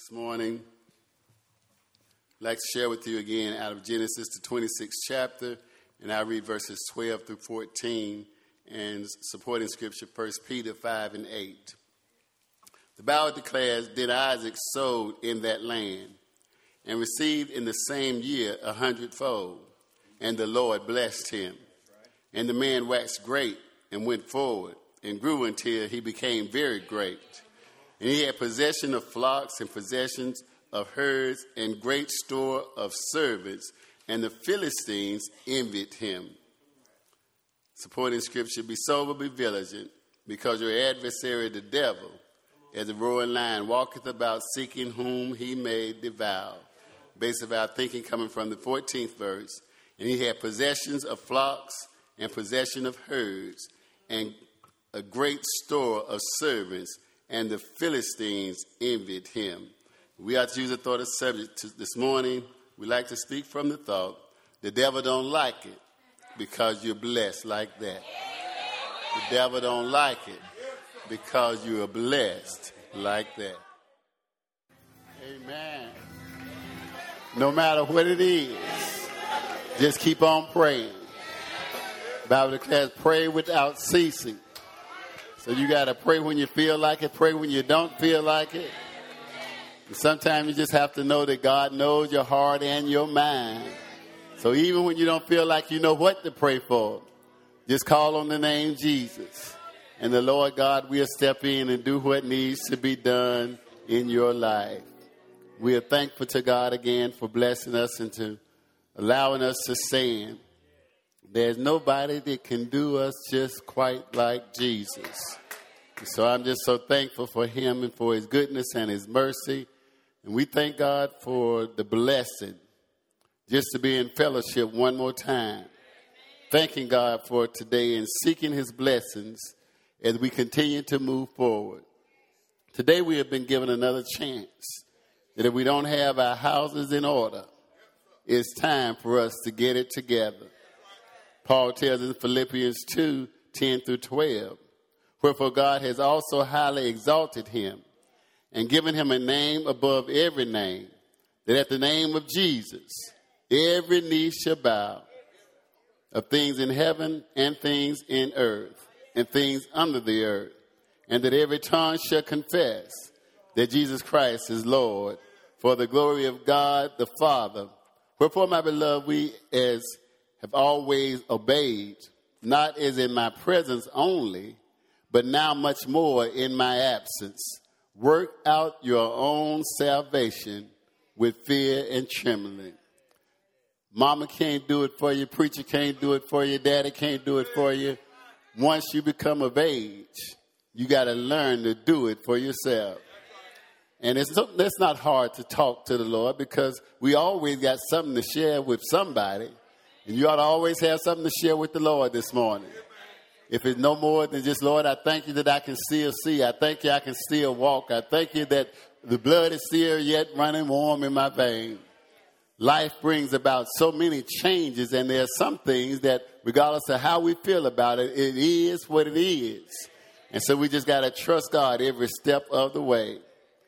This morning, I'd like to share with you again out of Genesis, the 26th chapter, and I read verses 12 through 14, and supporting scripture, 1 Peter 5 and 8. The Bible declares, "Then Isaac sowed in that land, and received in the same year 100-fold, and the Lord blessed him. And the man waxed great, and went forward, and grew until he became very great. And he had possession of flocks and possessions of herds and great store of servants, and the Philistines envied him." Supporting scripture, "Be sober, be vigilant, because your adversary the devil, as a roaring lion, walketh about seeking whom he may devour." Base of our thinking coming from the 14th verse. "And he had possessions of flocks and possession of herds, and a great store of servants, and the Philistines envied him." We are to use a thought of subject this morning. We like to speak from the thought, the devil don't like it because you're blessed like that. The devil don't like it because you are blessed like that. Amen. No matter what it is, just keep on praying. The Bible declares, pray without ceasing. So you got to pray when you feel like it, pray when you don't feel like it. And sometimes you just have to know that God knows your heart and your mind. So even when you don't feel like you know what to pray for, just call on the name Jesus. And the Lord God will step in and do what needs to be done in your life. We are thankful to God again for blessing us and to allowing us to stand. There's nobody that can do us just quite like Jesus. So I'm just so thankful for him and for his goodness and his mercy. And we thank God for the blessing just to be in fellowship one more time. Thanking God for today and seeking his blessings as we continue to move forward. Today we have been given another chance that if we don't have our houses in order, it's time for us to get it together. Paul tells in Philippians 2, 10 through 12, "Wherefore God has also highly exalted him and given him a name above every name, that at the name of Jesus every knee shall bow, of things in heaven and things in earth and things under the earth, and that every tongue shall confess that Jesus Christ is Lord, for the glory of God the Father. Wherefore, my beloved, we as have always obeyed, not as in my presence only, but now much more in my absence. Work out your own salvation with fear and trembling." Mama can't do it for you. Preacher can't do it for you. Daddy can't do it for you. Once you become of age, you got to learn to do it for yourself. And it's not hard to talk to the Lord because we always got something to share with somebody. And you ought to always have something to share with the Lord this morning. If it's no more than just, "Lord, I thank you that I can still see. I thank you I can still walk. I thank you that the blood is still yet running warm in my veins." Life brings about so many changes, and there are some things that, regardless of how we feel about it, it is what it is. And so we just got to trust God every step of the way.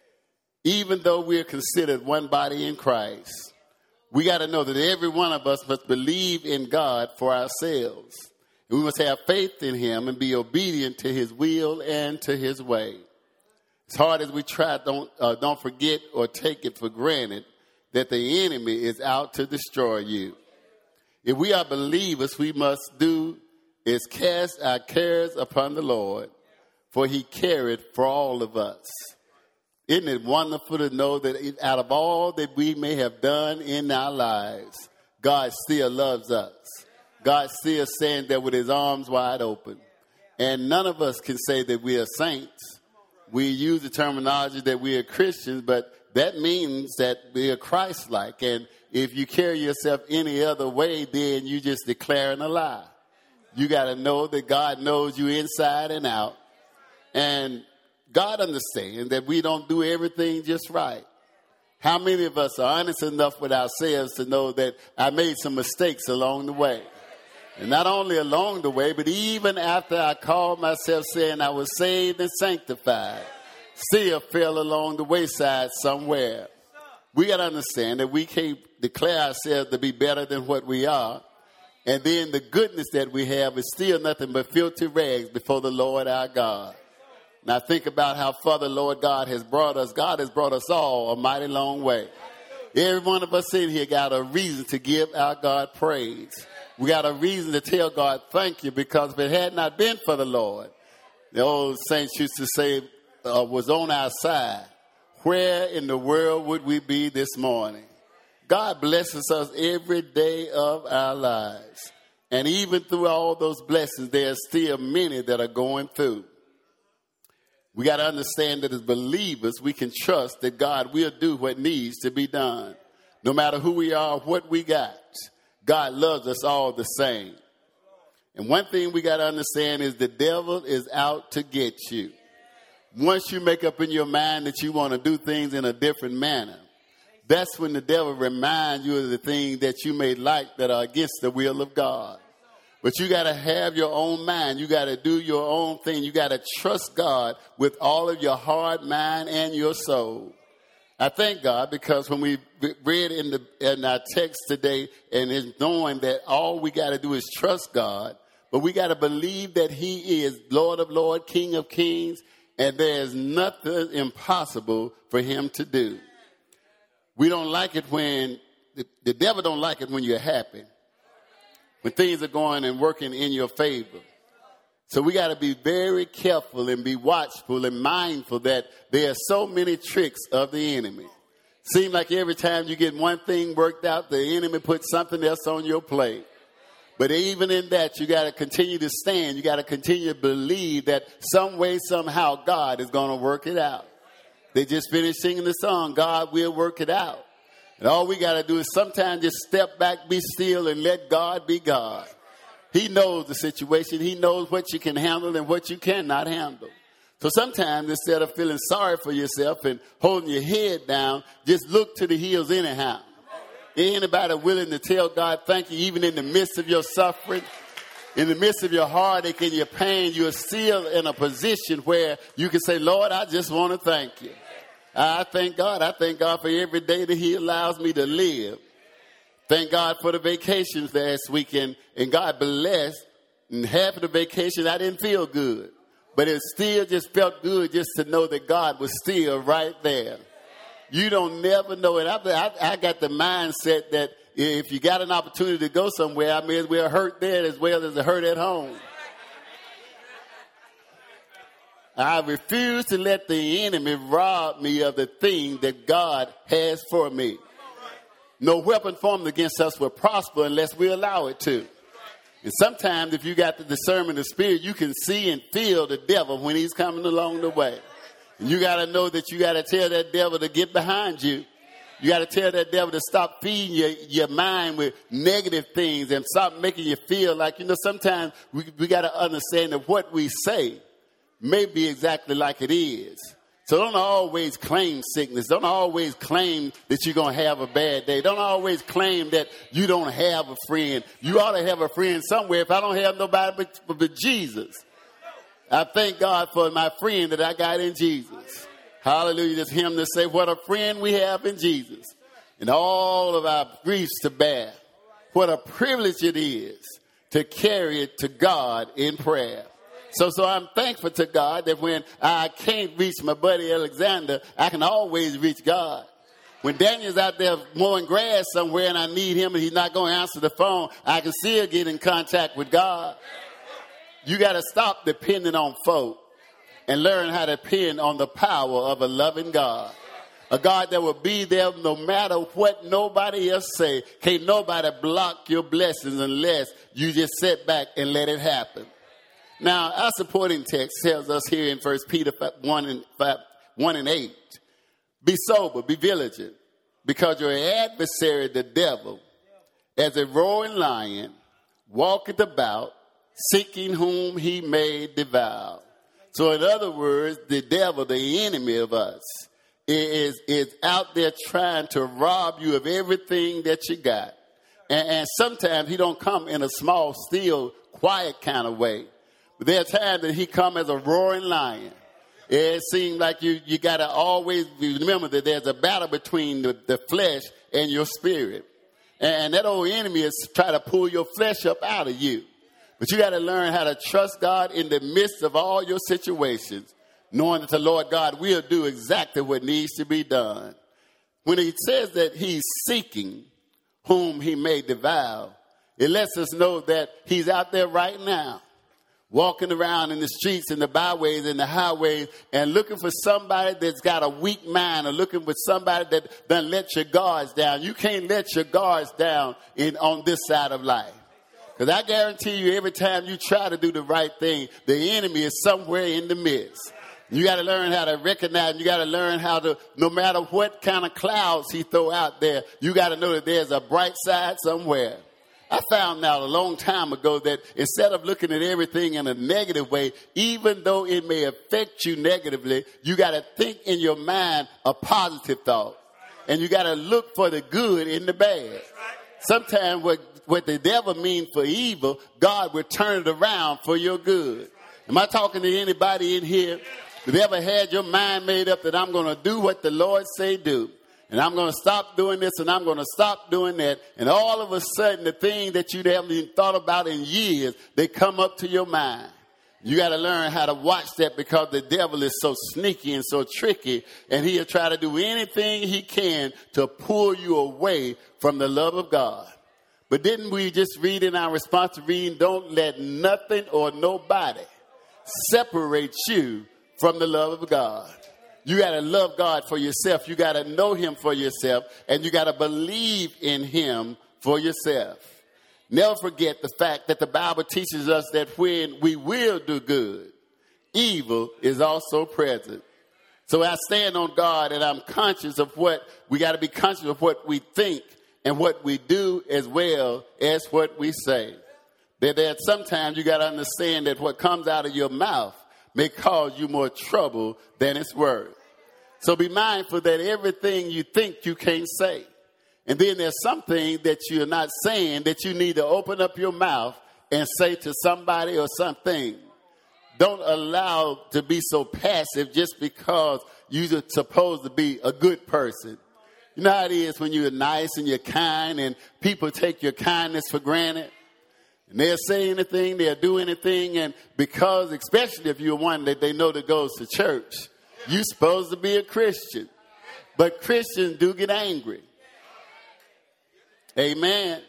Even though we're considered one body in Christ, we got to know that every one of us must believe in God for ourselves. And we must have faith in him and be obedient to his will and to his way. As hard as we try, don't forget or take it for granted that the enemy is out to destroy you. If we are believers, we must do is cast our cares upon the Lord, for he careth for all of us. Isn't it wonderful to know that out of all that we may have done in our lives, God still loves us. God still stands there with his arms wide open. And none of us can say that we are saints. We use the terminology that we are Christians, but that means that we are Christ-like. And if you carry yourself any other way, then you just declaring a lie. You got to know that God knows you inside and out. And God understands that we don't do everything just right. How many of us are honest enough with ourselves to know that I made some mistakes along the way? And not only along the way, but even after I called myself saying I was saved and sanctified, still fell along the wayside somewhere. We got to understand that we can't declare ourselves to be better than what we are. And then the goodness that we have is still nothing but filthy rags before the Lord our God. Now think about how far the Lord God has brought us. God has brought us all a mighty long way. Every one of us in here got a reason to give our God praise. We got a reason to tell God thank you, because if it had not been for the Lord, the old saints used to say, was on our side, where in the world would we be this morning? God blesses us every day of our lives. And even through all those blessings, there are still many that are going through. We got to understand that as believers, we can trust that God will do what needs to be done. No matter who we are, what we got, God loves us all the same. And one thing we got to understand is the devil is out to get you. Once you make up in your mind that you want to do things in a different manner, that's when the devil reminds you of the things that you may like that are against the will of God. But you got to have your own mind. You got to do your own thing. You got to trust God with all of your heart, mind, and your soul. I thank God because when we read in our text today, and it's knowing that all we got to do is trust God, but we got to believe that he is Lord of Lords, King of Kings, and there's nothing impossible for him to do. We don't like it when, the devil don't like it when you're happy, when things are going and working in your favor. So we got to be very careful and be watchful and mindful that there are so many tricks of the enemy. Seems like every time you get one thing worked out, the enemy puts something else on your plate. But even in that, you got to continue to stand. You got to continue to believe that some way, somehow, God is going to work it out. They just finished singing the song, God will work it out. And all we got to do is sometimes just step back, be still, and let God be God. He knows the situation. He knows what you can handle and what you cannot handle. So sometimes instead of feeling sorry for yourself and holding your head down, just look to the hills anyhow. Anybody willing to tell God thank you even in the midst of your suffering, in the midst of your heartache and your pain, you are still in a position where you can say, Lord, I just want to thank you. I thank God. I thank God for every day that he allows me to live. Thank God for the vacations last weekend. And God blessed. And half of the vacation, I didn't feel good. But it still just felt good just to know that God was still right there. You don't never know it. I got the mindset that if you got an opportunity to go somewhere, I may as well hurt there as well as hurt at home. I refuse to let the enemy rob me of the thing that God has for me. No weapon formed against us will prosper unless we allow it to. And sometimes if you got the discernment of spirit, you can see and feel the devil when he's coming along the way. And you got to know that you got to tell that devil to get behind you. You got to tell that devil to stop feeding your mind with negative things and stop making you feel like, sometimes we got to understand that what we say may be exactly like it is. So don't always claim sickness. Don't always claim that you're going to have a bad day. Don't always claim that you don't have a friend. You ought to have a friend somewhere. If I don't have nobody but Jesus, I thank God for my friend that I got in Jesus. Hallelujah. Just him to say what a friend we have in Jesus. And all of our griefs to bear. What a privilege it is to carry it to God in prayer. So I'm thankful to God that when I can't reach my buddy Alexander, I can always reach God. When Daniel's out there mowing grass somewhere and I need him and he's not going to answer the phone, I can still get in contact with God. You got to stop depending on folk and learn how to depend on the power of a loving God. A God that will be there no matter what nobody else say. Can't nobody block your blessings unless you just sit back and let it happen. Now, our supporting text tells us here in 1 Peter 1 and 8, be sober, be vigilant, because your adversary, the devil, as a roaring lion, walketh about, seeking whom he may devour. So in other words, the devil, the enemy of us, is out there trying to rob you of everything that you got. And sometimes he don't come in a small, still, quiet kind of way. But there are times that he come as a roaring lion. It seems like you got to always remember that there's a battle between the flesh and your spirit. And that old enemy is trying to pull your flesh up out of you. But you got to learn how to trust God in the midst of all your situations, knowing that the Lord God will do exactly what needs to be done. When he says that he's seeking whom he may devour, it lets us know that he's out there right now, walking around in the streets and the byways and the highways and looking for somebody that's got a weak mind, or looking for somebody that doesn't let your guards down. You can't let your guards down on this side of life. Because I guarantee you, every time you try to do the right thing, the enemy is somewhere in the midst. You got to learn how to recognize. You got to learn how to, no matter what kind of clouds he throw out there, you got to know that there's a bright side somewhere. I found out a long time ago that instead of looking at everything in a negative way, even though it may affect you negatively, you got to think in your mind a positive thought. And you got to look for the good in the bad. Sometimes what the devil means for evil, God will turn it around for your good. Am I talking to anybody in here that ever had your mind made up that I'm going to do what the Lord say do? And I'm going to stop doing this and I'm going to stop doing that. And all of a sudden, the thing that you haven't even thought about in years, they come up to your mind. You got to learn how to watch that, because the devil is so sneaky and so tricky, and he'll try to do anything he can to pull you away from the love of God. But didn't we just read in our response to reading, don't let nothing or nobody separate you from the love of God? You got to love God for yourself. You got to know him for yourself, and you got to believe in him for yourself. Never forget the fact that the Bible teaches us that when we will do good, evil is also present. So I stand on God, and I'm conscious of what we got to be conscious of, what we think and what we do, as well as what we say. That sometimes you got to understand that what comes out of your mouth may cause you more trouble than it's worth. So be mindful that everything you think you can't say. And then there's something that you're not saying that you need to open up your mouth and say to somebody or something. Don't allow to be so passive just because you're supposed to be a good person. You know how it is when you're nice and you're kind and people take your kindness for granted. And they'll say anything, they'll do anything, and because, especially if you're one that they know that goes to church, you're supposed to be a Christian. But Christians do get angry. Amen.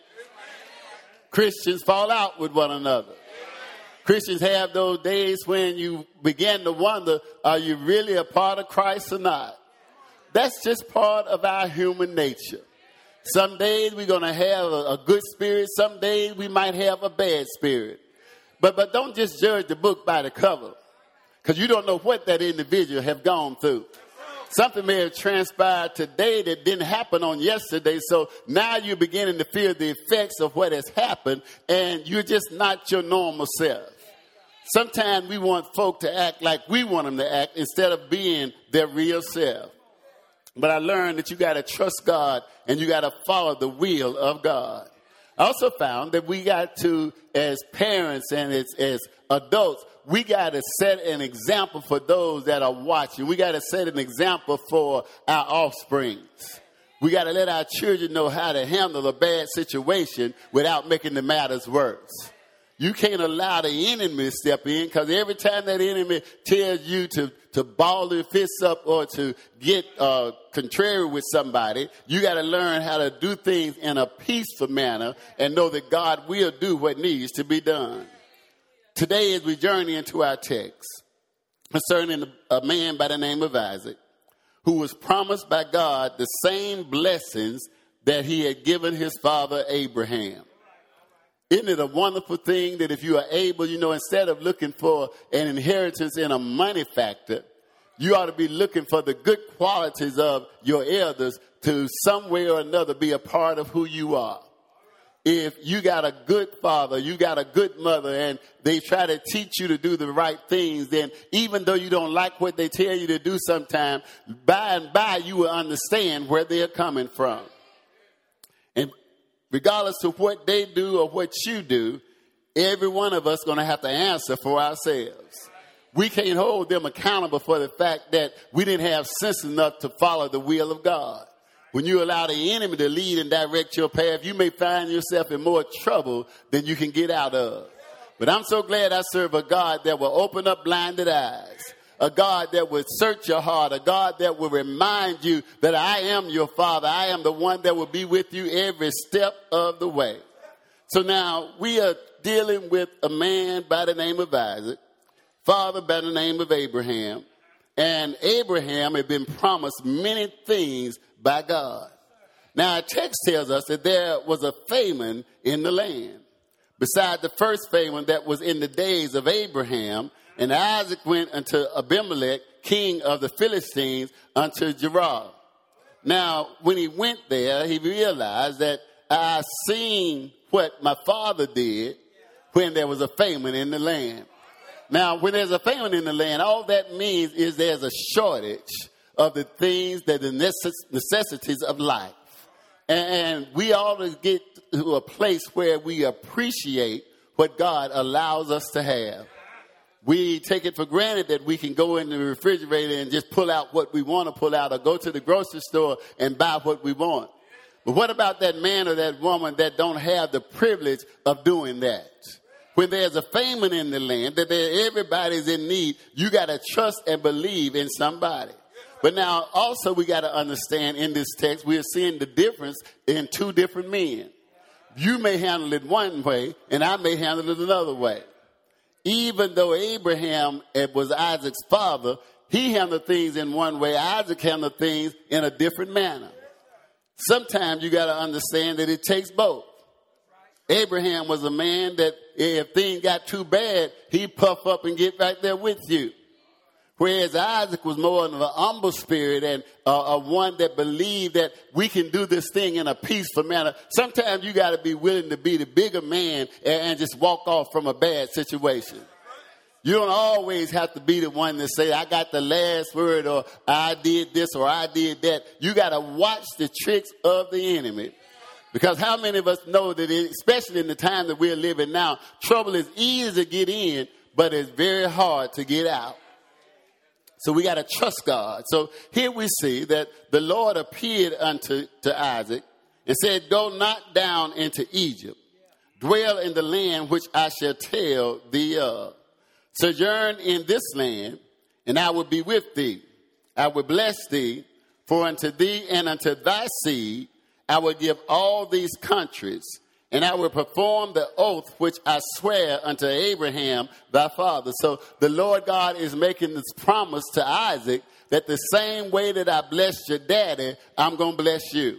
Christians fall out with one another. Christians have those days when you begin to wonder, are you really a part of Christ or not? That's just part of our human nature. Some days we're going to have a good spirit. Some days we might have a bad spirit. But don't just judge the book by the cover, because you don't know what that individual have gone through. Something may have transpired today that didn't happen on yesterday. So now you're beginning to feel the effects of what has happened, and you're just not your normal self. Sometimes we want folk to act like we want them to act instead of being their real self. But I learned that you got to trust God and you got to follow the will of God. I also found that we got to, as parents and as adults, we got to set an example for those that are watching. We got to set an example for our offsprings. We got to let our children know how to handle a bad situation without making the matters worse. You can't allow the enemy to step in, because every time that enemy tells you to ball your fists up or to get contrary with somebody, you got to learn how to do things in a peaceful manner and know that God will do what needs to be done. Today, as we journey into our text concerning a man by the name of Isaac, who was promised by God the same blessings that he had given his father Abraham. Isn't it a wonderful thing that if you are able, instead of looking for an inheritance in a money factor, you ought to be looking for the good qualities of your elders to some way or another be a part of who you are. If you got a good father, you got a good mother, and they try to teach you to do the right things, then even though you don't like what they tell you to do sometimes, by and by you will understand where they're coming from. And regardless of what they do or what you do, every one of us is going to have to answer for ourselves. we can't hold them accountable for the fact that we didn't have sense enough to follow the will of God. When you allow the enemy to lead and direct your path, you may find yourself in more trouble than you can get out of. But I'm so glad I serve a God that will open up blinded eyes, a God that will search your heart, a God that will remind you that I am your Father. I am the one that will be with you every step of the way. So now we are dealing with a man by the name of Isaac, father by the name of Abraham. And Abraham had been promised many things by God. Now, our text tells us that there was a famine in the land. Beside the first famine that was in the days of Abraham, and Isaac went unto Abimelech, king of the Philistines, unto Gerar. Now, when he went there, he realized that I seen what my father did when there was a famine in the land. Now, when there's a famine in the land, all that means is there's a shortage of the things that the necessities of life. And we ought to get to a place where we appreciate what God allows us to have. We take it for granted that we can go in the refrigerator and just pull out what we want to pull out, or go to the grocery store and buy what we want. But what about that man or that woman that don't have the privilege of doing that? When there's a famine in the land, that everybody's in need, you got to trust and believe in somebody. But now also we got to understand in this text, we are seeing the difference in two different men. You may handle it one way and I may handle it another way. Even though Abraham was Isaac's father, he handled things in one way. Isaac handled things in a different manner. Sometimes you got to understand that it takes both. Abraham was a man that if things got too bad, he'd puff up and get right there with you. Whereas Isaac was more of an humble spirit and one that believed that we can do this thing in a peaceful manner. Sometimes you got to be willing to be the bigger man and just walk off from a bad situation. You don't always have to be the one to say, I got the last word, or I did this, or I did that. You got to watch the tricks of the enemy. Because how many of us know that, especially in the time that we're living now, trouble is easy to get in, but it's very hard to get out. So we got to trust God. So here we see that the Lord appeared unto Isaac and said, go not down into Egypt. Dwell in the land which I shall tell thee of. Sojourn in this land, and I will be with thee. I will bless thee, for unto thee and unto thy seed I will give all these countries, and I will perform the oath which I swear unto Abraham thy father. So the Lord God is making this promise to Isaac that the same way that I blessed your daddy, I'm going to bless you.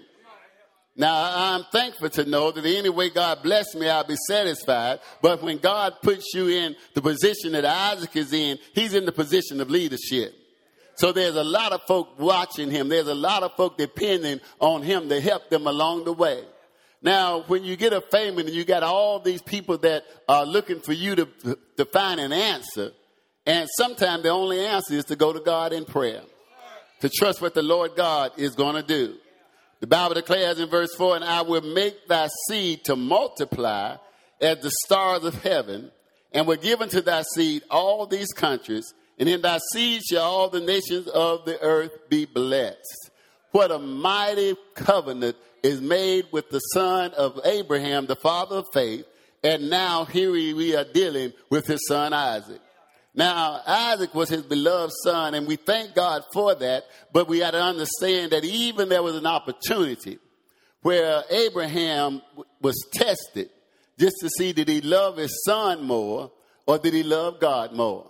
Now, I'm thankful to know that any way God bless me, I'll be satisfied. But when God puts you in the position that Isaac is in, he's in the position of leadership. So there's a lot of folk watching him. There's a lot of folk depending on him to help them along the way. Now, when you get a famine and you got all these people that are looking for you to find an answer, and sometimes the only answer is to go to God in prayer, to trust what the Lord God is going to do. The Bible declares in verse 4, and I will make thy seed to multiply as the stars of heaven, and will give unto thy seed all these countries, and in thy seed shall all the nations of the earth be blessed. What a mighty covenant is made with the son of Abraham, the father of faith, and now here we are dealing with his son Isaac. Now, Isaac was his beloved son, and we thank God for that, but we got to understand that even there was an opportunity where Abraham was tested just to see, did he love his son more or did he love God more?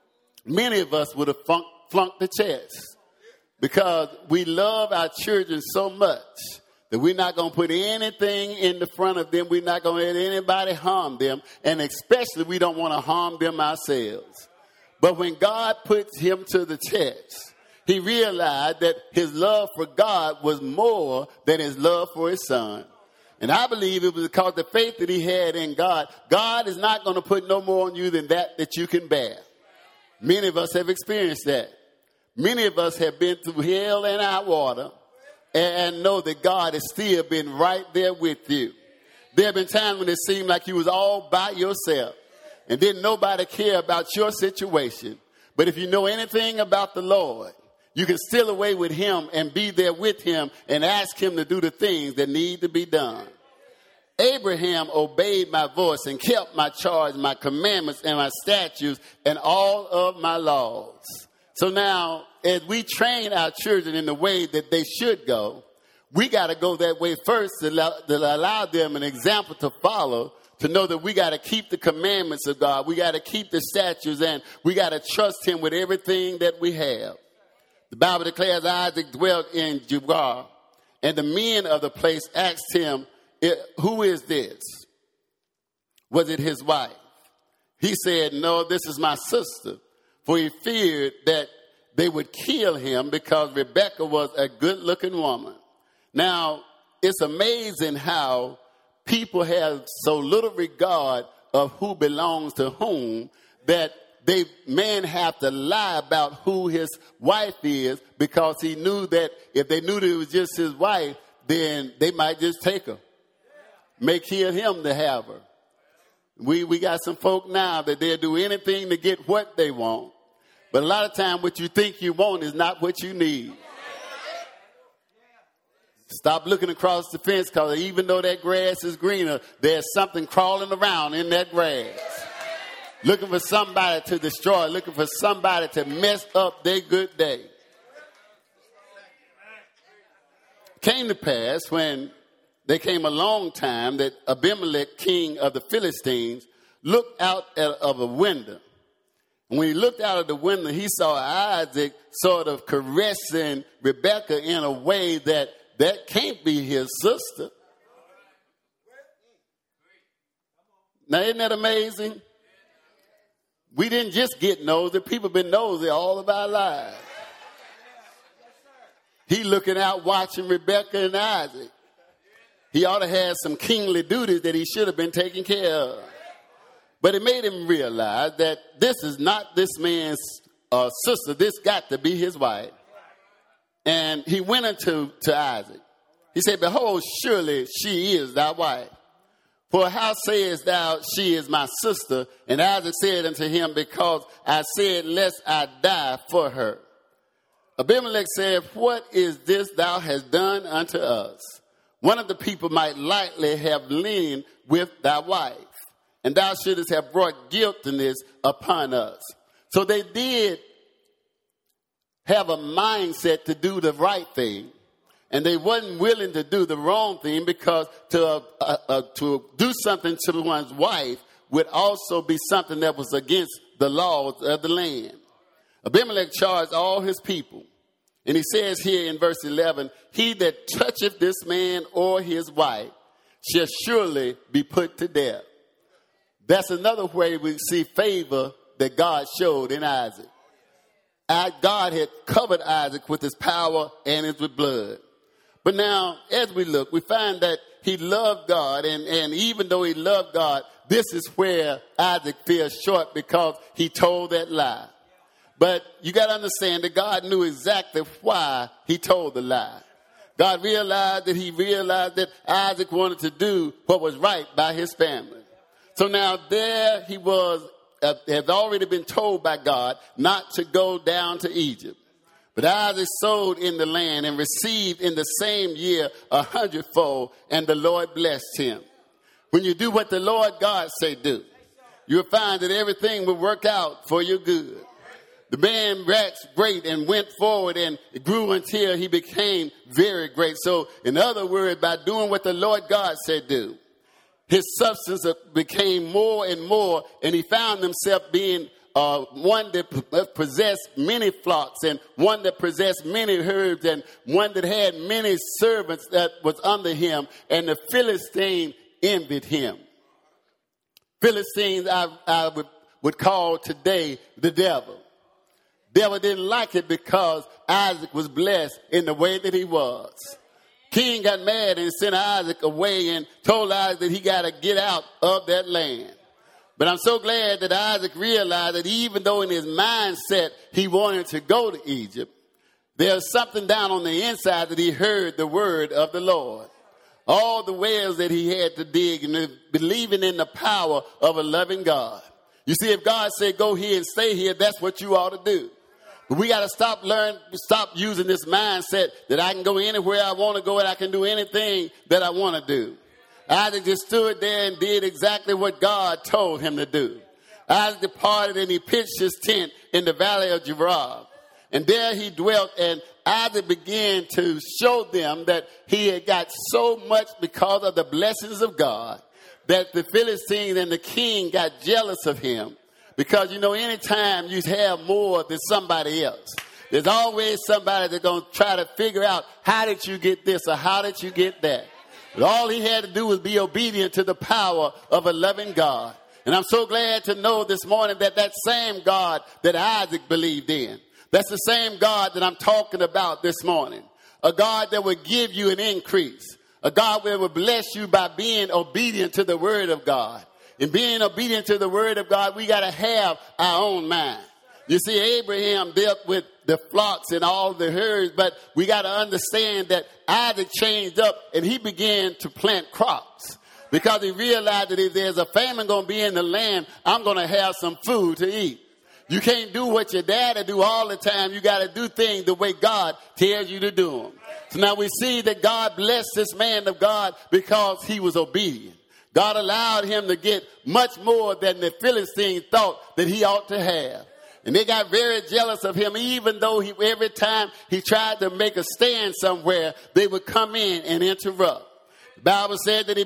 Many of us would have flunked the test because we love our children so much that we're not going to put anything in the front of them. We're not going to let anybody harm them, and especially we don't want to harm them ourselves. But when God puts him to the test, he realized that his love for God was more than his love for his son. And I believe it was because the faith that he had in God. God is not going to put no more on you than that you can bear. Many of us have experienced that. Many of us have been through hell and high water and know that God has still been right there with you. There have been times when it seemed like you was all by yourself. And didn't nobody care about your situation. But if you know anything about the Lord, you can steal away with him and be there with him and ask him to do the things that need to be done. Abraham obeyed my voice and kept my charge, my commandments, and my statutes, and all of my laws. So now, as we train our children in the way that they should go, we got to go that way first to allow them an example to follow, to know that we got to keep the commandments of God. We got to keep the statutes, and we got to trust him with everything that we have. The Bible declares Isaac dwelt in Gerar, and the men of the place asked him, who is this? Was it his wife? He said, no, this is my sister. For he feared that they would kill him because Rebekah was a good-looking woman. Now, it's amazing how people have so little regard of who belongs to whom that men have to lie about who his wife is, because he knew that if they knew that it was just his wife, then they might just take her, make him to have her. We got some folk now that they'll do anything to get what they want. But a lot of times what you think you want is not what you need. Stop looking across the fence, because even though that grass is greener, there's something crawling around in that grass. Looking for somebody to destroy, looking for somebody to mess up their good day. Came to pass when there came a long time that Abimelech, king of the Philistines, looked out of a window. And when he looked out of the window, he saw Isaac sort of caressing Rebekah in a way that can't be his sister. Now, isn't that amazing? We didn't just get nosy. People have been nosy all of our lives. He looking out, watching Rebekah and Isaac. He ought to have some kingly duties that he should have been taking care of. But it made him realize that this is not this man's sister. This got to be his wife. And he went unto Isaac. He said, behold, surely she is thy wife. For how sayest thou, she is my sister? And Isaac said unto him, because I said, lest I die for her. Abimelech said, what is this thou hast done unto us? One of the people might lightly have leaned with thy wife, and thou shouldest have brought guiltiness upon us. So they did have a mindset to do the right thing, and they wasn't willing to do the wrong thing, because to do something to one's wife would also be something that was against the laws of the land. Abimelech charged all his people. And he says here in verse 11, he that toucheth this man or his wife shall surely be put to death. That's another way we see favor that God showed in Isaac. God had covered Isaac with his power and with blood. But now, as we look, we find that he loved God. And even though he loved God, this is where Isaac feels short, because he told that lie. But you got to understand that God knew exactly why he told the lie. God realized that Isaac wanted to do what was right by his family. So now there he was, had already been told by God not to go down to Egypt. But Isaac sowed in the land and received in the same year 100-fold, and the Lord blessed him. When you do what the Lord God say do, you'll find that everything will work out for your good. The man waxed great and went forward, and it grew until he became very great. So, in other words, by doing what the Lord God said do, his substance became more and more, and he found himself being one that possessed many flocks, and one that possessed many herds, and one that had many servants that was under him, and the Philistine envied him. Philistines I would call today the devil. Devil didn't like it because Isaac was blessed in the way that he was. King got mad and sent Isaac away and told Isaac that he got to get out of that land. But I'm so glad that Isaac realized that even though in his mindset he wanted to go to Egypt, there's something down on the inside that he heard the word of the Lord. All the wells that he had to dig, and believing in the power of a loving God. You see, if God said go here and stay here, that's what you ought to do. But we got to stop using this mindset that I can go anywhere I want to go and I can do anything that I want to do. Isaac just stood there and did exactly what God told him to do. Isaac departed and he pitched his tent in the valley of Gerar. And there he dwelt, and Isaac began to show them that he had got so much because of the blessings of God that the Philistines and the king got jealous of him. Because, anytime you have more than somebody else, there's always somebody that's going to try to figure out, how did you get this or how did you get that? But all he had to do was be obedient to the power of a loving God. And I'm so glad to know this morning that that same God that Isaac believed in, that's the same God that I'm talking about this morning. A God that will give you an increase. A God that will bless you by being obedient to the word of God. And being obedient to the word of God, we got to have our own mind. You see, Abraham dealt with the flocks and all the herds, but we got to understand that Isaac changed up and he began to plant crops. Because he realized that if there's a famine going to be in the land, I'm going to have some food to eat. You can't do what your daddy do all the time. You got to do things the way God tells you to do them. So now we see that God blessed this man of God because he was obedient. God allowed him to get much more than the Philistines thought that he ought to have. And they got very jealous of him, even though every time he tried to make a stand somewhere, they would come in and interrupt. The Bible said that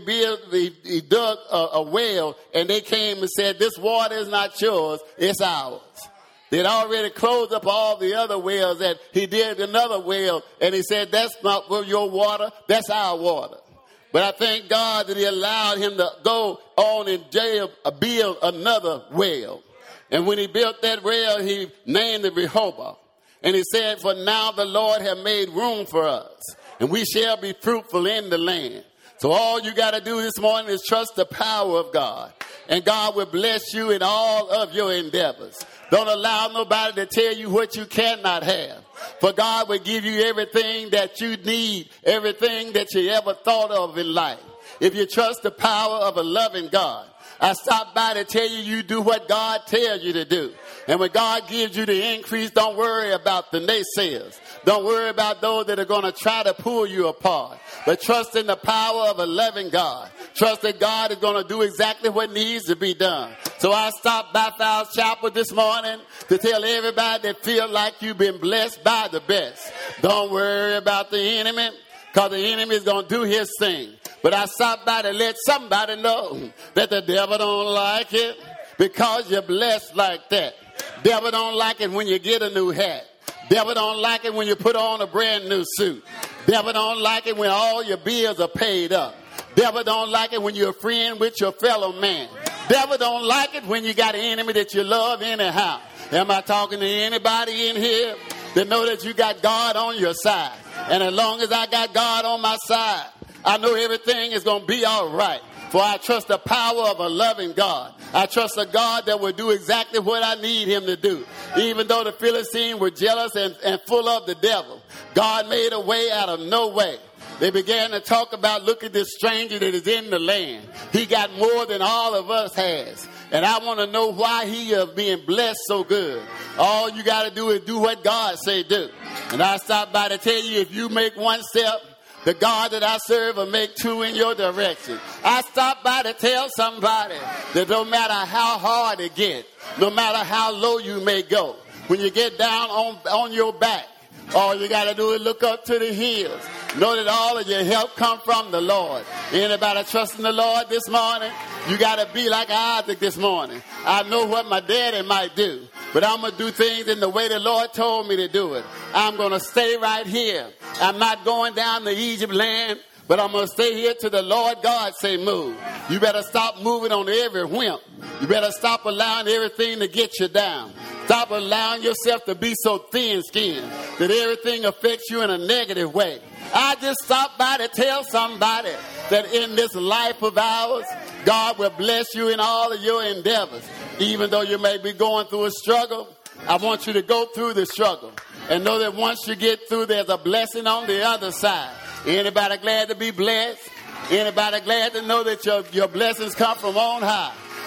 he dug a well, and they came and said, this water is not yours, it's ours. They'd already closed up all the other wells, and he did another well, and he said, that's not your water, that's our water. But I thank God that he allowed him to go on and build another well. And when he built that well, he named it Rehoboth. And he said, for now the Lord have made room for us, and we shall be fruitful in the land. So all you got to do this morning is trust the power of God. And God will bless you in all of your endeavors. Don't allow nobody to tell you what you cannot have. For God will give you everything that you need, everything that you ever thought of in life. If you trust the power of a loving God. I stopped by to tell you do what God tells you to do. And when God gives you the increase, don't worry about the naysayers. Don't worry about those that are going to try to pull you apart. But trust in the power of a loving God. Trust that God is going to do exactly what needs to be done. So I stopped by Falls Chapel this morning to tell everybody that feel like you've been blessed by the best. Don't worry about the enemy, because the enemy is going to do his thing. But I stopped by to let somebody know that the devil don't like it because you're blessed like that. Devil don't like it when you get a new hat. Devil don't like it when you put on a brand new suit. Devil don't like it when all your bills are paid up. Devil don't like it when you're a friend with your fellow man. Devil don't like it when you got an enemy that you love anyhow. Am I talking to anybody in here that know that you got God on your side? And as long as I got God on my side, I know everything is going to be all right. For I trust the power of a loving God. I trust a God that will do exactly what I need him to do. Even though the Philistines were jealous and full of the devil, God made a way out of no way. They began to talk about, look at this stranger that is in the land. He got more than all of us has. And I want to know why he is being blessed so good. All you got to do is do what God say do. And I stopped by to tell you, if you make one step, the God that I serve will make two in your direction. I stopped by to tell somebody that no matter how hard it gets, no matter how low you may go, when you get down on your back, all you got to do is look up to the hills. Know that all of your help come from the Lord. Anybody trusting the Lord this morning? You got to be like Isaac this morning. I know what my daddy might do, but I'm going to do things in the way the Lord told me to do it. I'm going to stay right here. I'm not going down to Egypt land, but I'm going to stay here till the Lord God say move. You better stop moving on every whim. You better stop allowing everything to get you down. Stop allowing yourself to be so thin-skinned that everything affects you in a negative way. I just stopped by to tell somebody that in this life of ours, God will bless you in all of your endeavors. Even though you may be going through a struggle, I want you to go through the struggle and know that once you get through, there's a blessing on the other side. Anybody glad to be blessed? Anybody glad to know that your blessings come from on high?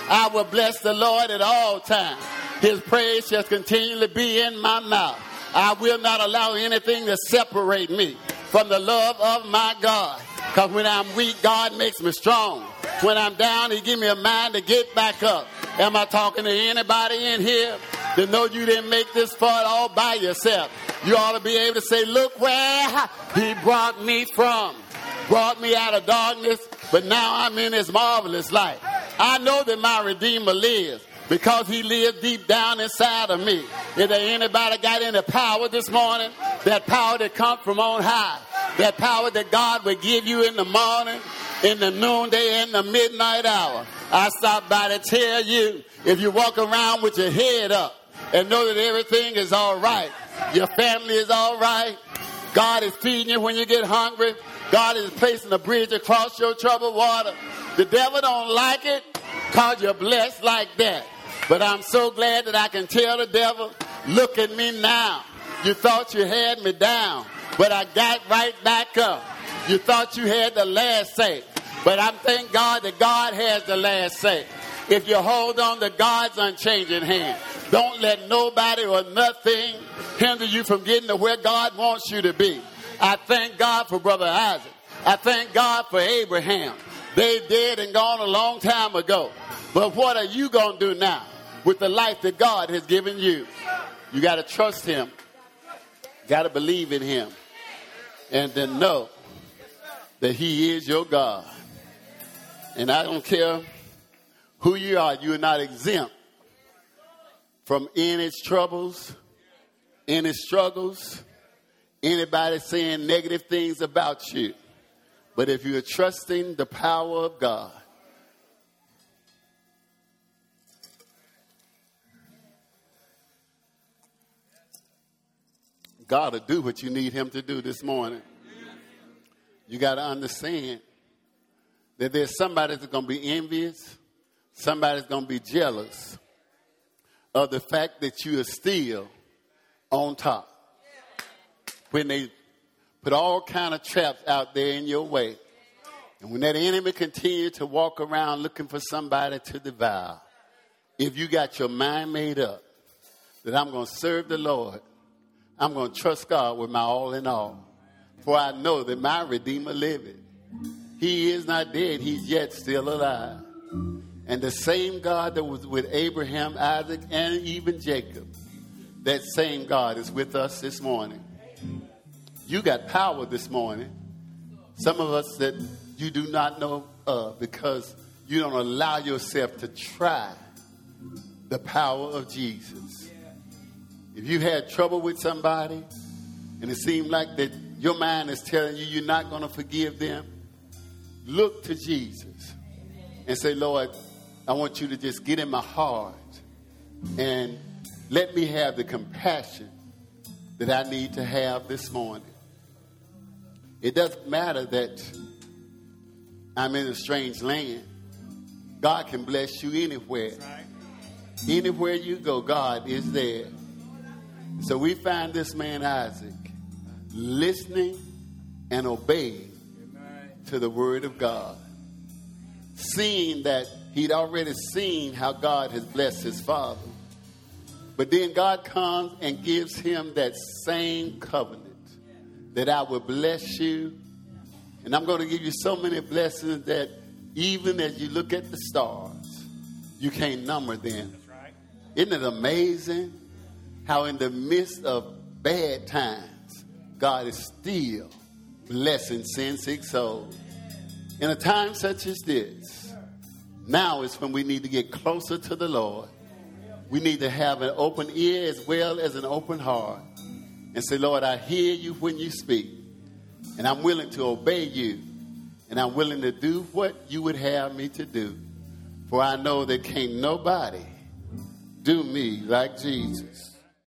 I will bless the Lord at all times. His praise shall continually be in my mouth. I will not allow anything to separate me from the love of my God. Because when I'm weak, God makes me strong. When I'm down, he gives me a mind to get back up. Am I talking to anybody in here to know you didn't make this far all by yourself? You ought to be able to say, look where he brought me from. Brought me out of darkness, but now I'm in his marvelous light. I know that my Redeemer lives because he lives deep down inside of me. Is there anybody got any power this morning? That power that comes from on high. That power that God will give you in the morning, in the noonday, and the midnight hour. I stopped by to tell you, if you walk around with your head up and know that everything is all right, your family is all right, God is feeding you when you get hungry, God is placing a bridge across your troubled water. The devil don't like it because you're blessed like that. But I'm so glad that I can tell the devil, look at me now. You thought you had me down, but I got right back up. You thought you had the last say, but I thank God that God has the last say. If you hold on to God's unchanging hand, don't let nobody or nothing hinder you from getting to where God wants you to be. I thank God for Brother Isaac. I thank God for Abraham. They dead and gone a long time ago. But what are you going to do now with the life that God has given you? You got to trust him. Got to believe in him. And then know that he is your God. And I don't care who you are, you are not exempt from any troubles, any struggles, anybody saying negative things about you. But if you're trusting the power of God, God will do what you need him to do this morning. You got to understand that there's somebody that's going to be envious. Somebody's going to be jealous of the fact that you are still on top. When they put all kind of traps out there in your way. And when that enemy continues to walk around looking for somebody to devour, if you got your mind made up that I'm going to serve the Lord, I'm going to trust God with my all in all. For I know that my Redeemer liveth. He is not dead. He's yet still alive. And the same God that was with Abraham, Isaac, and even Jacob, that same God is with us this morning. You got power this morning. Some of us that you do not know of because you don't allow yourself to try the power of Jesus. If you had trouble with somebody and it seemed like that your mind is telling you you're not going to forgive them, look to Jesus and say, Lord, I want you to just get in my heart and let me have the compassion that I need to have this morning. It doesn't matter that I'm in a strange land. God can bless you anywhere. Anywhere you go, God is there. So we find this man Isaac listening and obeying to the word of God. Seeing that he'd already seen how God has blessed his father. But then God comes and gives him that same covenant. That I will bless you. And I'm going to give you so many blessings that even as you look at the stars, you can't number them. That's right. Isn't it amazing how in the midst of bad times, God is still blessing sin-sick souls? In a time such as this, now is when we need to get closer to the Lord. We need to have an open ear as well as an open heart. And say, Lord, I hear you when you speak. And I'm willing to obey you. And I'm willing to do what you would have me to do. For I know that can't nobody do me like Jesus.